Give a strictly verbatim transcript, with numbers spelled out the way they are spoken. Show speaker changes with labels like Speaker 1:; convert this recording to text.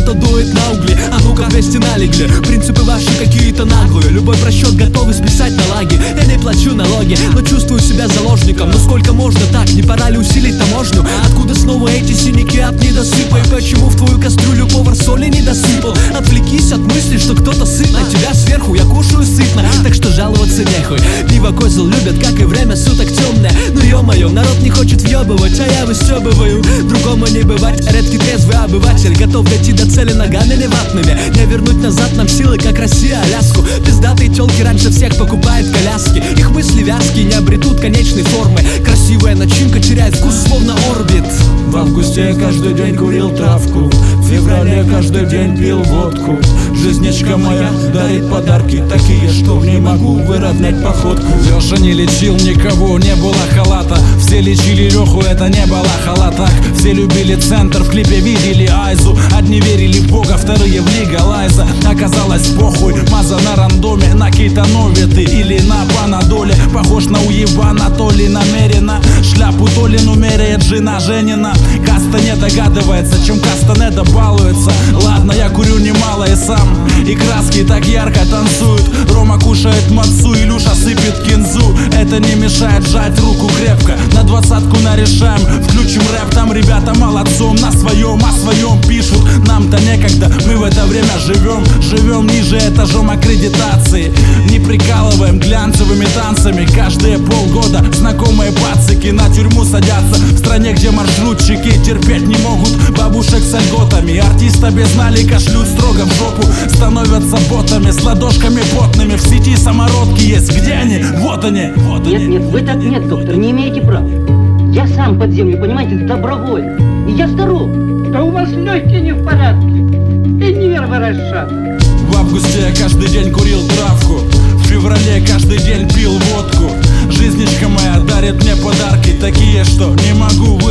Speaker 1: кто-то дует на угли. А ну-ка вместе налегли. Принципы ваши какие-то наглые. Любой просчет готовы списать налоги. Я не плачу налоги, но чувствую себя заложником. Но сколько можно так? Не пора ли усилить таможню? Откуда снова эти синяки от недосыпа? И почему в твою кастрюлю повар соли не досыпал? Отвлекись от мысли, что кто-то сыт на тебя сверху. Я кушаю сытно, так что жаловаться нехуй. Пиво козел любят, как и время суток темное. Ну ё-моё, народ не хочет въебывать, а я выстёбываю. Другому не бывать, редкий трезвый обыватель. Готов дойти до цели ногами не ватными. Не вернуть назад нам силы, как Россия Аляску. Пиздатые тёлки раньше всех покупают коляски. Их мысли вязкие не обретут конечной формы. Красивая начинка теряет вкус, словно орбит.
Speaker 2: В августе я каждый день курил травку, в феврале каждый день пил водку. Жизничка моя дарит подарки такие, что не могу выровнять походку.
Speaker 3: Леша не лечил никого, не было халата. Все лечили Леху, это не было халатах. Все любили центр, в клипе видели Айзу. Одни верили в Бога, вторые в Лигалайза. Оказалось похуй, маза на рандоме, на кейтанове ты или на панадоле. Похож на уебана, то ли намеренно. Шляпу то ли меряет жена Женина. Каста не догадывается, чем Кастанеда балуется. Ладно, я курю немало и сам, и краски так ярко танцуют. Рома кушает мацу, Илюша сыпет кинзу. Это не мешает сжать руку крепко. На двадцатку нарешаем, включим рэп. Там ребята молодцом, на своем, о своем пишут. Нам-то некогда, мы в это время живем. Живем ниже этажом аккредитации. Не прикалываем глянцевыми танцами. Каждые полгода знакомые пацики на тюрьму садятся. В стране, где маршрутчики терпеть не могут бабушек с льготами. Артиста без налика шлют строго в жопу. Становятся ботами с ладошками потными. В сети самородки есть, где они? Вот они, вот они.
Speaker 4: Нет, нет, вы так нет, доктор, не имеете права. Я сам под землю, понимаете, добровольно. И я здоров.
Speaker 5: Да у вас легкие не в порядке. И нервы расшатаны.
Speaker 3: В августе я каждый день курил травку, в феврале каждый день пил водку. Жизничка моя дарит мне подарки такие, что не могу